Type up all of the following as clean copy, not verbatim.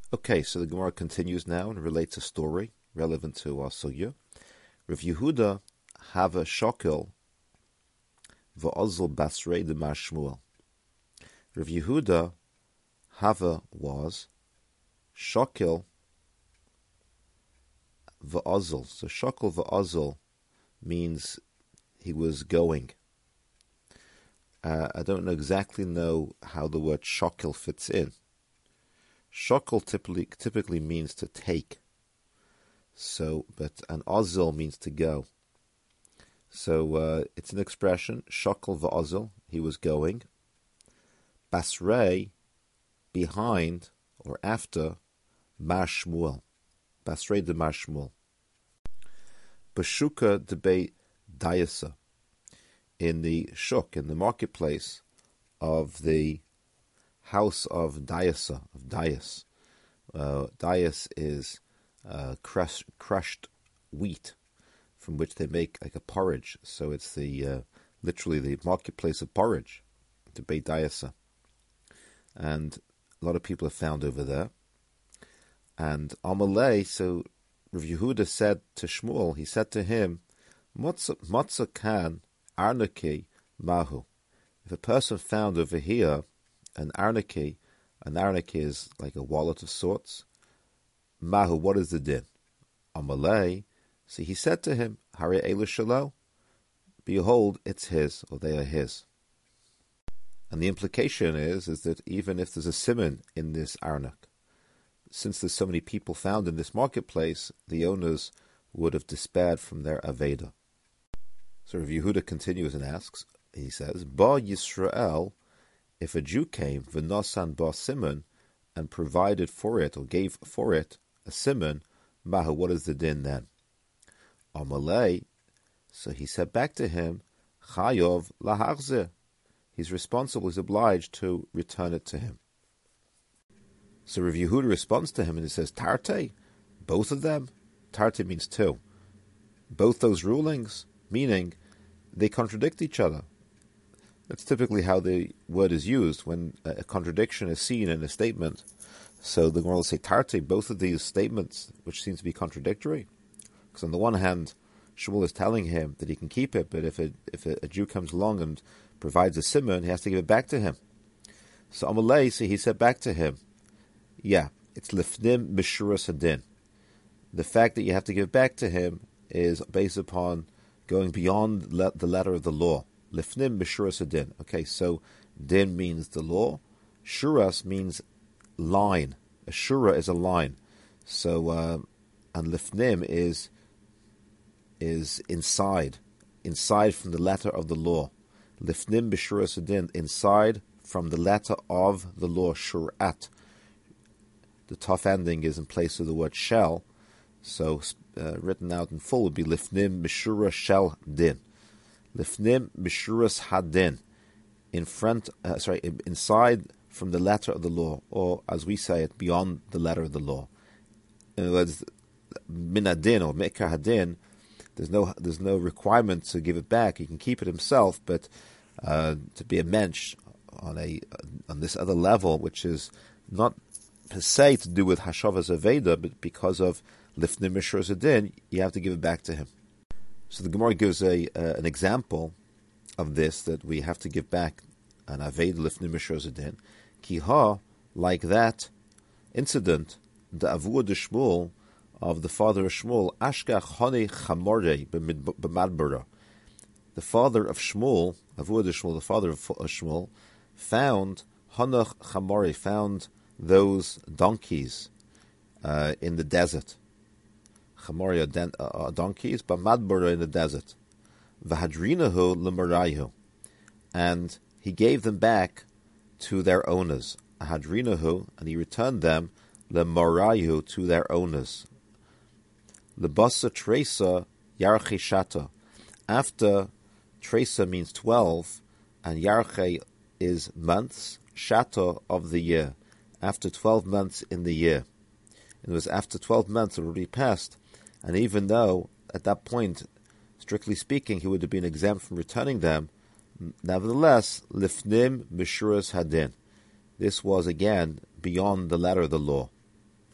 Okay, so the Gemara continues now and relates a story relevant to our sugya. Rav Yehuda have a shokel v'ozl basrei de Mar Shmuel. Rav Yehuda Hava was shokel v'ozl. So shokel v'ozl means he was going. I don't exactly know how the word shokel fits in. Shokel typically means to take. So, but an ozil means to go. So it's an expression, shokel v'ozil, he was going. Basrei, behind or after Mar Shmuel. Basrei de Mar Shmuel. Bashuka de Be Dayasa. In the shuk, in the marketplace of the house of Dayasa, of Dayas. Dayas is crushed wheat from which they make like a porridge. So it's the literally the marketplace of porridge, the Beit Dayasa. And a lot of people are found over there. And Amalei, so Rav Yehuda said to Shmuel, he said to him, Matzah kan arnaki mahu. If a person found over here an arnaki is like a wallet of sorts. Mahu, what is the din? Amalei, so he said to him, Hari elu shalo, behold, it's his, or they are his. And the implication is that even if there's a simon in this arnak, since there's so many people found in this marketplace, the owners would have despaired from their aveda. So Rav Yehuda continues and asks, he says, Ba Yisrael, if a Jew came, v'nosan ba simon, and provided for it, or gave for it, a simon, mahu, what is the din then? Amalei, so he said back to him, Chayov lahachzeh. He's responsible, he's obliged to return it to him. So Rav Yehuda responds to him and he says, Tarte, both of them? Tarte means two. Both those rulings, meaning they contradict each other. That's typically how the word is used when a contradiction is seen in a statement. So the Gemara will say, Tarte, both of these statements, which seem to be contradictory. Because on the one hand, Shmuel is telling him that he can keep it, but if a Jew comes along and provides a simon, he has to give it back to him. So Amalei, so he said back to him, yeah, it's lifnim mishuras hadin. The fact that you have to give it back to him is based upon going beyond the letter of the law. Lifnim mishuras hadin. Okay, so din means the law. Shuras means line. A shura is a line. So and lifnim is inside from the letter of the law. Lifnim b'shuras hadin, inside from the letter of the law. Shurat. The tough ending is in place of the word shell, so written out in full would be lifnim mishura shel din. Lifnim mishuras hadin, inside from the letter of the law, or as we say it, beyond the letter of the law. In other words, min hadin or mikar hadin, there's no requirement to give it back. He can keep it himself, but to be a mensch on this other level, which is not per se to do with Hashavas Aveda, but because of Lifnim Mishur Zadin, you have to give it back to him. So the Gemara gives an example of this, that we have to give back an Aveda Lifnim Mishur Zadin. Kiha, like that incident, the Avur de Shmuel, of the father of Shmuel, Ashkach Hone Chamore b'Madbara. The father of Shmuel, Avur de Shmuel, the father of Shmuel, found Hanach Chamore, found those donkeys in the desert. Chamoria donkeys, but Madbara in the desert. V'hadrinahu l'marayu, and he gave them back to their owners. Hadrinahu, and he returned them l'marayu, to their owners. L'basa tresa yarche shata. After tresa means 12, and yarche is months, shata of the year. After 12 months in the year. It was after 12 months already passed, and even though at that point, strictly speaking, he would have been exempt from returning them, nevertheless, lifnim mishuras hadin. This was again beyond the letter of the law.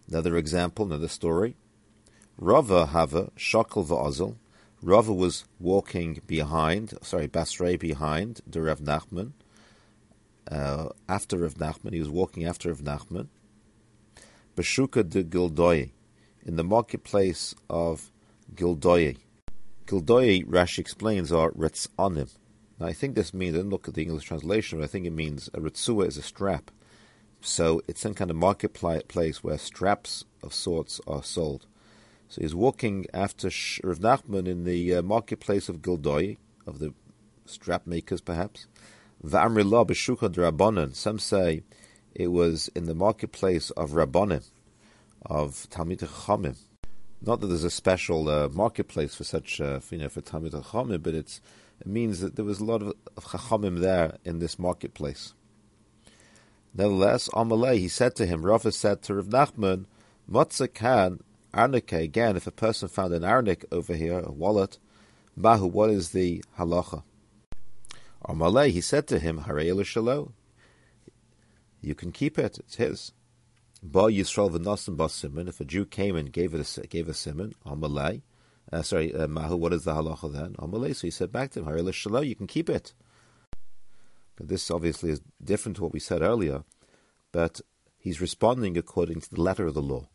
Another example, another story. Rava Hava Shakal va'Azal. Rava was walking Basrei behind the Rav Nachman. After Rav Nachman, he was walking after Rav Nachman. Beshuka de Gildoyi, in the marketplace of Gildoyi. Gildoyi, Rashi explains, are Retzanim. Now I think this means, I didn't look at the English translation, but I think it means a Ritzua is a strap. So it's some kind of marketplace where straps of sorts are sold. So he's walking after Rav Nachman in the marketplace of Gildoyi, of the strap makers perhaps. V'amrillah b'shuka d'Rabbanan. Some say it was in the marketplace of Rabbanim, of Talmidei Chachamim. Not that there's a special marketplace for such, for Talmidei Chachamim, but it means that there was a lot of Chachamim there in this marketplace. Nevertheless, Amalei, he said to him, Rava said to Rav Nachman, Motza kan arnike, again, if a person found an arnik over here, a wallet, Mahu, what is the halacha? Amalei, he said to him, Harei l'shalo, you can keep it, it's his. Ba Yisrael v'nasim ba siman, if a Jew came and gave a siman, Amalei, Mahu, what is the halacha then? Amalei, so he said back to him, Harei l'shalo, you can keep it. But this obviously is different to what we said earlier, but he's responding according to the letter of the law.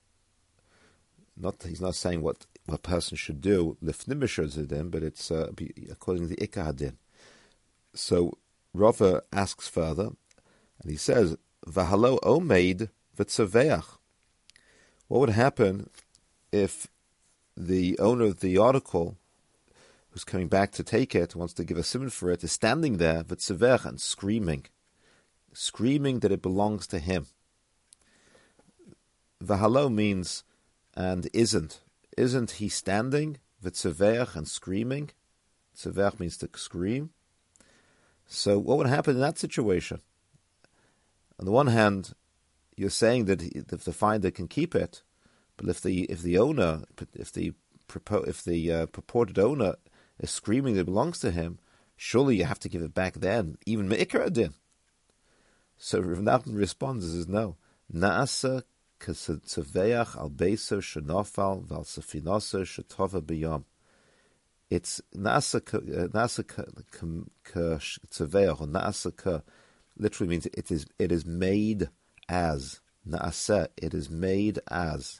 He's not saying what a person should do, lifnim b'shur, but it's according to the ikar hadin. So Rava asks further, and he says, "V'halo omeid v'tzaveach." What would happen if the owner of the article, who's coming back to take it, wants to give a simon for it, is standing there v'tzaveach and screaming that it belongs to him? V'halo means and isn't he standing v'tzaveach and screaming? Tzaveach means to scream. So what would happen in that situation? On the one hand, you're saying that if the finder can keep it, but if the purported owner is screaming that it belongs to him, surely you have to give it back then, even me'ikar adin. So Rav Nachman responds, says no. Naasa k'tzaveach al beiso shenofal val sefinoso shetova b'yom. It's naasa k'tzaveach, or naasa ka, literally means it is made as. Naasa, it is made as.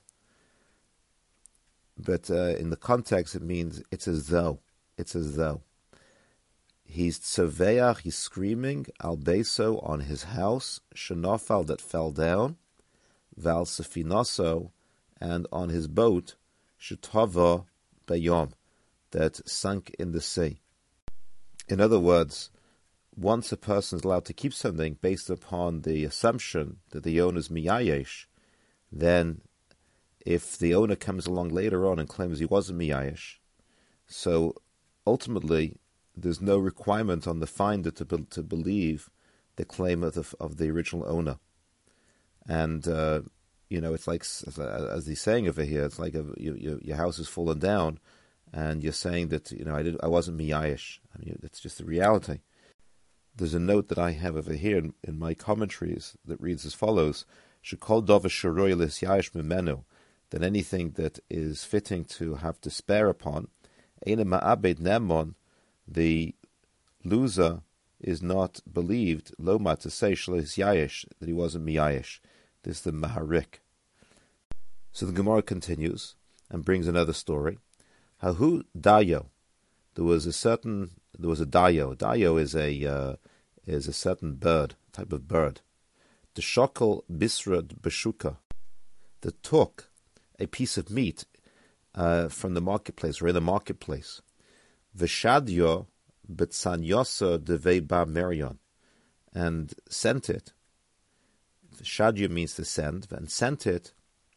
But in the context, it means it's as though. It's as though. He's tzaveach, he's screaming, al beso, on his house, shenofal, that fell down, val sefinoso, and on his boat, shetova bayom, that sunk in the sea. In other words, once a person is allowed to keep something based upon the assumption that the owner is miyayesh, then if the owner comes along later on and claims he wasn't miyayesh, so ultimately there's no requirement on the finder to believe the claim of the original owner. And it's like, as he's saying over here, it's like your house has fallen down, and you're saying that I wasn't miyayesh. I mean, it's just the reality. There's a note that I have over here in my commentaries that reads as follows: "Shekol davar sheroy l'syayesh mimenu," that anything that is fitting to have despair upon, eina ma'abed nemon, the loser is not believed, loma, to say shleis yayesh, that he wasn't miyayesh. This is the maharik. So the Gemara continues and brings another story. Hahu dayo. There was a dayo. Dayo is a certain bird, type of bird. The shokol bisrad beshuka, that took a piece of meat from the marketplace, or in the marketplace. V'shadyo b'tsanyosa devei ba merion, and sent it. Shadyo means to send, and sent it.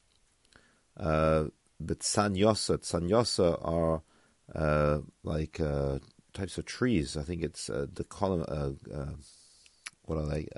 B'tsanyosa. Tsanyosa are like types of trees. I think it's the column. What are they?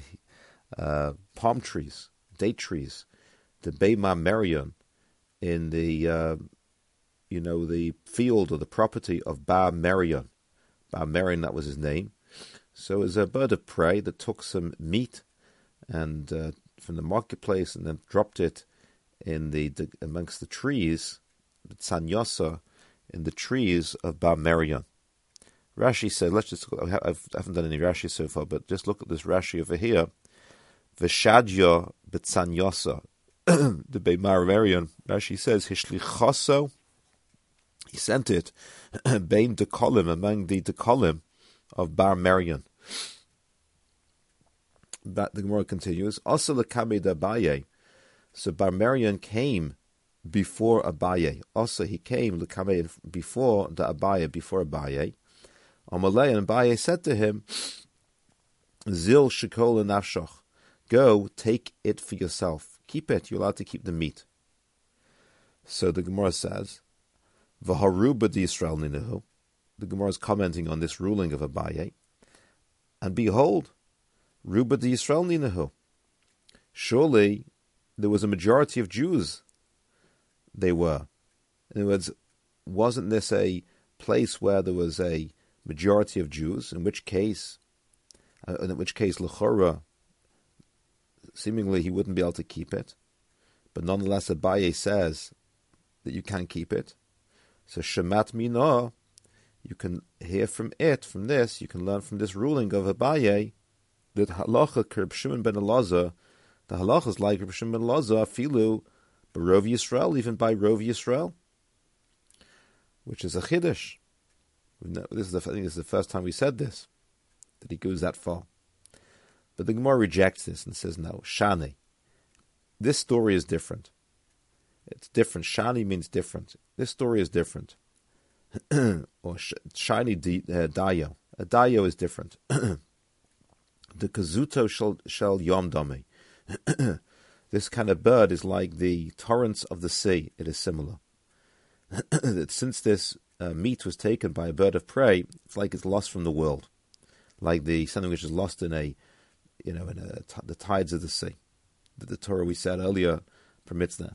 Palm trees, date trees. The Beima Merion, in the the field or the property of Ba Merion. Ba Merion, that was his name. So it was a bird of prey that took some meat and from the marketplace and then dropped it amongst the trees, Tzanyosa, in the trees of Bar Merion. Rashi said, I haven't done any Rashi so far, but just look at this Rashi over here. V'shadya b'tzanyosa, the Bar Merion. Rashi says, Hishlichoso, he sent it, Bein Dekolim, among the Dekolim of Bar Merion. But the Gemara continues, also l'kamei d'Abaye. So Bar Merion came before Abaye. Also he came l'kamei before the Abaye, before Abaye. Amalei, and Abaye said to him, Zil shekol nafshoch, go take it for yourself. Keep it. You're allowed to keep the meat. So the Gemara says, V'haru b'di Yisrael ninahu. The Gemara is commenting on this ruling of Abaye. And behold, Ruba di Yisrael ninahu. Surely there was a majority of Jews. They were. In other words, wasn't this a place where there was a majority of Jews? In which case, l'chora, seemingly he wouldn't be able to keep it. But nonetheless, Abaye says that you can keep it. So shemat mina, you can hear from this, you can learn from this ruling of Abaye, that halacha Reb Shimon ben Elazar, the halacha is like Reb Shimon ben Elazar, filu b'rov Yisrael, even by rov Yisrael, which is a chiddush. I think this is the first time we said this, that he goes that far. But the Gemara rejects this and says, no, shani. This story is different. It's different. Shani means different. This story is different. Or shani dayo. A dayo is different. The kazuto shall yom dame. This kind of bird is like the torrents of the sea. It is similar. That since this meat was taken by a bird of prey, it's like it's lost from the world, like something which is lost in the tides of the sea. The Torah we said earlier permits that.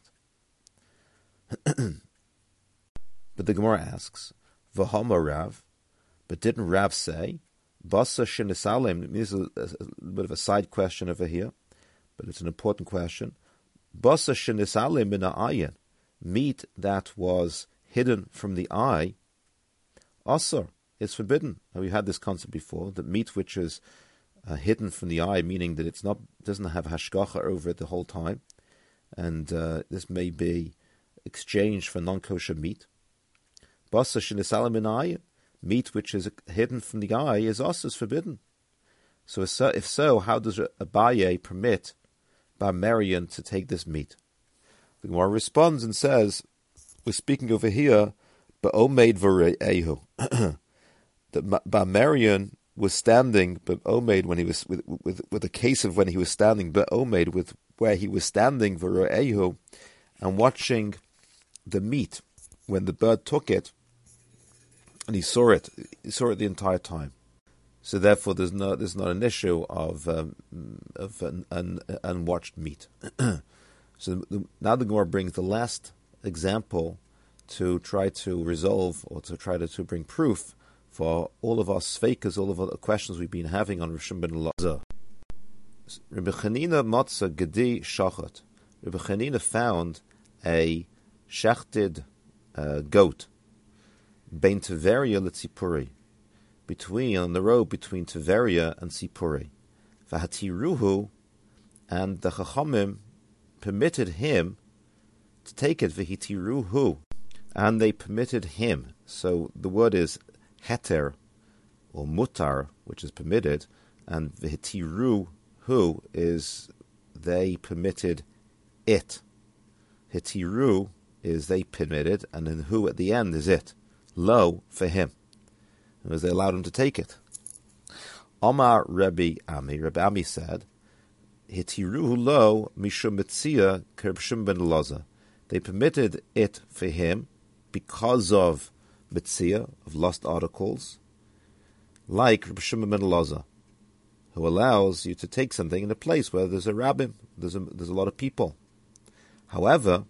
But the Gemara asks, V'hama Rav, but didn't Rav say, Basa shenisalem? This is a bit of a side question over here, but it's an important question. Basa shenisalem min ha'ayin, meat that was hidden from the eye, asur, is forbidden. Now, we had this concept before, that meat which is hidden from the eye, meaning that doesn't have hashgacha over it the whole time, and this may be exchanged for non-kosher meat. Basa shenisalem min ha'ayin, meat which is hidden from the eye is also forbidden. So if so, how does Abaye permit Bar Merion to take this meat? The Gemara responds and says, we're speaking over here, Ba'omed v're'ehu. That Bar Merion was standing, Ba'omed, when he was, with a case of when he was standing, Ba'omed, with where he was standing, v're'ehu, and watching the meat, when the bird took it, and he saw it the entire time. So therefore, there's not an issue of an unwatched meat. So now the Gemara brings the last example to try to resolve, or to try to bring proof for all of our sveikas, all of the questions we've been having on Reb Shimon ben Elazar. Rebbe Chanina matzah gedi shachat. Rebbe Chanina found a shechted goat, bein Tiveria letzipuri, on the road between Tiveria and Sipuri. V'hatiruhu, and the Chachamim permitted him to take it. V'hitiruhu, and they permitted him. So the word is heter, or mutar, which is permitted, and v'hitiruhu is they permitted it. Hitiru is they permitted, and then who at the end is it. Lo, for him. As they allowed him to take it. Omar Rabbi Ami said, Hitiruhu lo mishum metzia Reb Shimon ben Elazar. They permitted it for him because of metzia, of lost articles, like Reb Shimon ben Elazar, who allows you to take something in a place where there's a rabbim, there's a lot of people. However,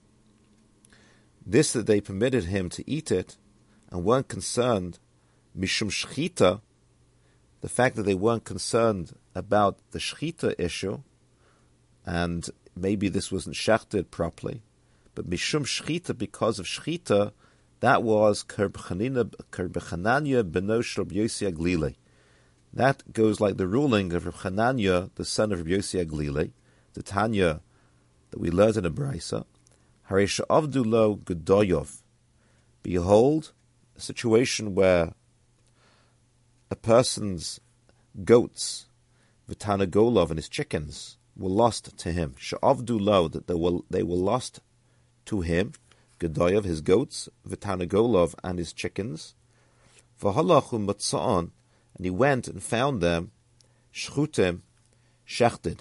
this that they permitted him to eat it and weren't concerned mishum shchita, the fact that they weren't concerned about the shchita issue, and maybe this wasn't shechted properly, But Mishum Shchita, because of Shchita, that was Kerbechananya beno Rabbi Yossi Aglili. That goes like the ruling of Rabbi Chananya, the son of Rabbi Yossi Aglili, the Tanya that we learned in a Braisa. Haresha Avdu Lo Gedoyov. Behold, a situation where a person's goats, V'tanagolov, and his chickens were lost to him. She'avdu Lo, that they were lost to him. Gedoyov, his goats, V'tanagolov, and his chickens. V'halachu Matza'an, and he went and found them, Shchutim, shechted.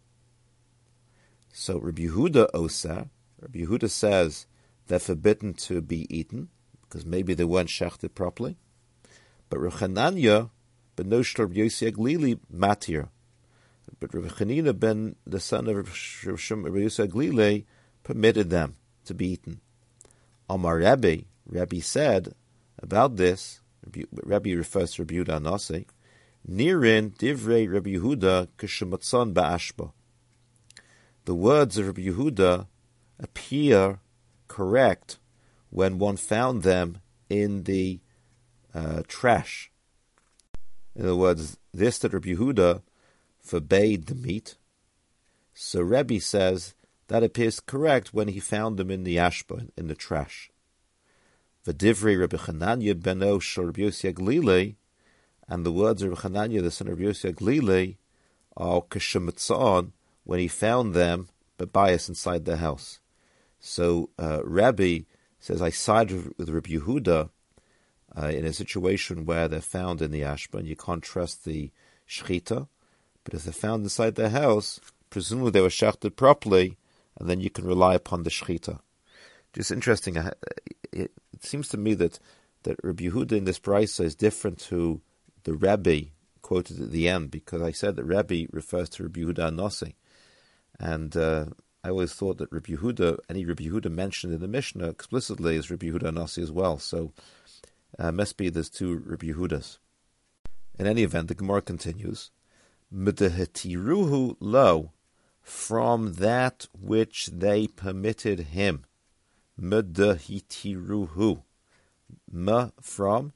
So Rabbi Yehuda Osa, Rabbi Yehuda says they're forbidden to be eaten, because maybe they weren't shechted properly. But Rabbi Chananya, ben Noshel Rabbi Yossi Aglili, matir. But Rabbi Chanina, ben the son of Rabbi Yossi Aglili, permitted them to be eaten. Amar Rabbi said about this, Rabbi refers to Rabbi Yehuda Anasi, Nirin divrei Rabbi Yehuda k'shematzon ba'ashba. The words of Rabbi Yehuda appear correct when one found them in the trash. In other words, this that Rabbi Yehuda forbade the meat. So Rabbi says that appears correct when he found them in the ashba, in the trash. V'divrei Rabbi Chananya beno shel Rabbi Yossi Aglili, and the words of Rabbi Chananya, the son of Rabbi Yossi Aglili, are k'shematzon, when he found them, but bias inside the house. So Rabbi says, I side with Rabbi Yehuda in a situation where they're found in the ashba, and you can't trust the shechita, but if they're found inside the house, presumably they were shechted properly, and then you can rely upon the shechita. Just interesting, it seems to me that Rabbi Yehuda in this brisa is different to the Rabbi quoted at the end, because I said that Rabbi refers to Rabbi Yehuda Anasi. And I always thought that Rabbi Yehuda, any Rabbi Yehuda mentioned in the Mishnah explicitly is Rabbi Yehuda Anasi as well. So must be there's two Rabbi Yehudas. In any event, the Gemara continues, Medehetiruhu lo, from that which they permitted him. Medehitiruhu. From,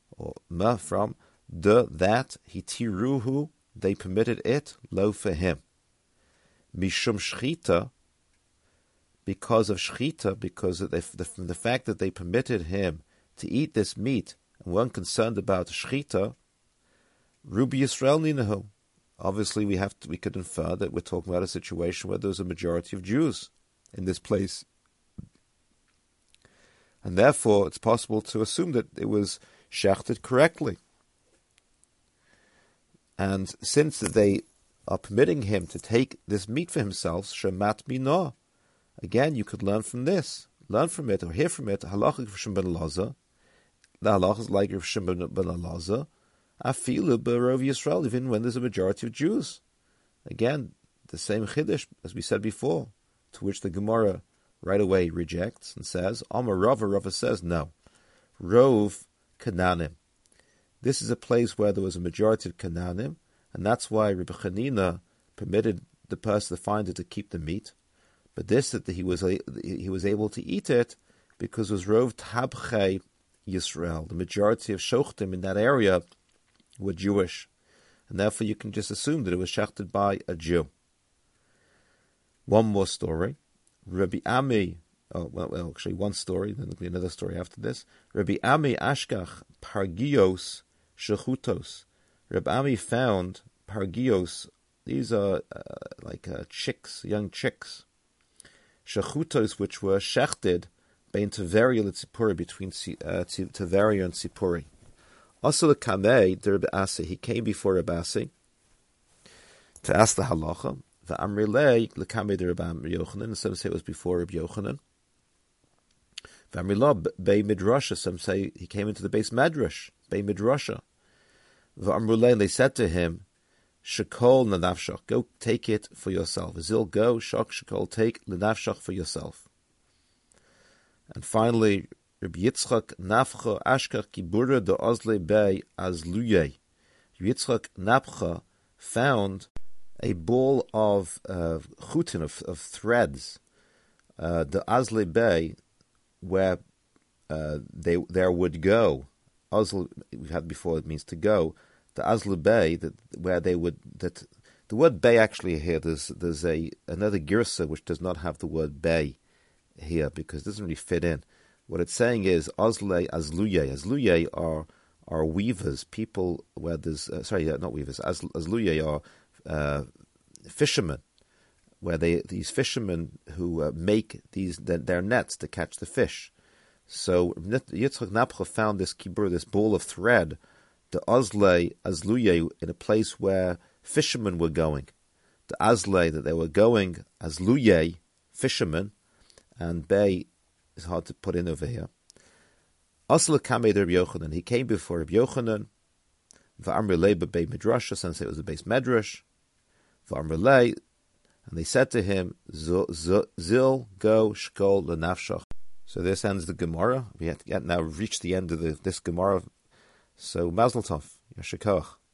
that, hitiruhu, they permitted it, lo for him. Mishum shchita, because of shchita, because of from the fact that they permitted him to eat this meat and weren't concerned about shchita, Rubi Yisrael ninahu. Obviously, we could infer that we're talking about a situation where there's a majority of Jews in this place, and therefore it's possible to assume that it was shechted correctly. And since they are permitting him to take this meat for himself, shemat minah. Again, you could learn from this, learn from it, or hear from it. Halachic Rav Shimon ben Elazar. The halach is like Rav Shimon ben Elazar. Afilu b'rov Yisrael, even when there's a majority of Jews. Again, the same chiddush as we said before, to which the Gemara right away rejects and says, Amar Rava. Rava says no. Rov Kananim. This is a place where there was a majority of Kananim, and that's why Rabbi Chanina permitted the person, the finder, to keep the meat. But this, that he was able to eat it because it was Rov Tabchei Yisrael. The majority of Shochtim in that area were Jewish, and therefore you can just assume that it was shechted by a Jew. One more story. Rabbi Ami, actually one story, then there'll be another story after this. Rabbi Ami Ashkach Pargios Shechutos. Rabbi Ami found Pargios, these are chicks, young chicks. Shechutos, which were shechted bein Tveria and Tzipori, between Tveria and Tzipori. Also the Kamei, the Rabbi Asi, he came before Rabbi Asi to ask the halacha. The Amrilei, the Kamei the Rabbi Yochanan, and some say it was before Rabbi Yochanan. The Amrilei, Bei Midrasha, some say he came into the base Medrash, Bei Midrasha. The Amrilei, and they said to him, Shekol Lenafshach, go take it for yourself. Zil, go, Shok, Shekol, take Lenafshach for yourself. And finally, Rabbi Yitzchak Nafcha Ashkach Kibura de Ozle Bei Azluye. Rabbi Yitzchak Nafcha found a ball of chutin, of threads, the Azle Bay, where there would go. Azl, we've had before, it means to go. The Azle Bay, where they would, that the word bay actually here, there's another girsa which does not have the word bay here because it doesn't really fit in. What it's saying is Azle Azluye. Azluye are weavers, people where there's not weavers. Azluye are fishermen, where these fishermen who make their nets to catch the fish. So Yitzchak Napcha found this kibur, this ball of thread, the Azle Azluye, in a place where fishermen were going. The Azle, that they were going, Azluye, fishermen, and Bay is hard to put in over here. Asla Kamei Rabbi Yochanan, he came before Rabbi Yochanan, V'amr lei b'bei midrash, and say it was a base medrash, V'amr lei, and they said to him, Zil go shkol lenafshach. So this ends the Gemara. We have now reached the end of this Gemara. So Mazel Tov, Yashar Koach.